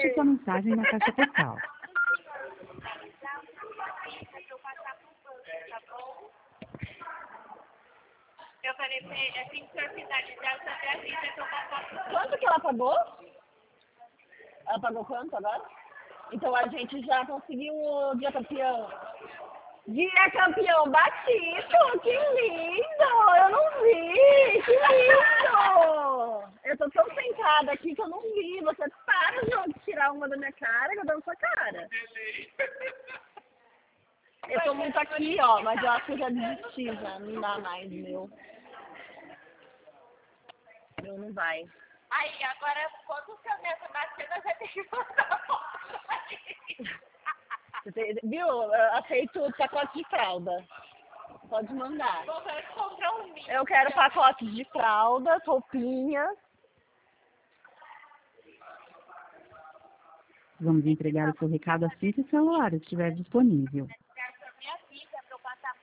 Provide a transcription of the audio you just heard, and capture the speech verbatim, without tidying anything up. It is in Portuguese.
Deixe sua mensagem na caixa postal. Eu falei pra ele, assim que a cidade dela, você avisa que eu passo. Quanto que ela pagou? Ela pagou quanto agora? Então a gente já conseguiu o dia campeão. Dia campeão Batista, que lindo! Eu não vi! Que lindo! Eu tô tão sentada aqui que eu não vi. Você para de tirar uma da minha cara que eu dou na sua cara. Eu tô muito aqui, ó, mas eu acho que eu já desisti já. Não dá mais, meu. Meu não vai. Aí, agora, quando o seu neto nascer, você tem que mandar foto pra ele. Você tem, viu? Eu aceito o pacote de fralda. Pode mandar. Vou comprar um milho. Eu quero pacotes de fralda, roupinhas. Vamos entregar o seu recado assim que o celular estiver disponível.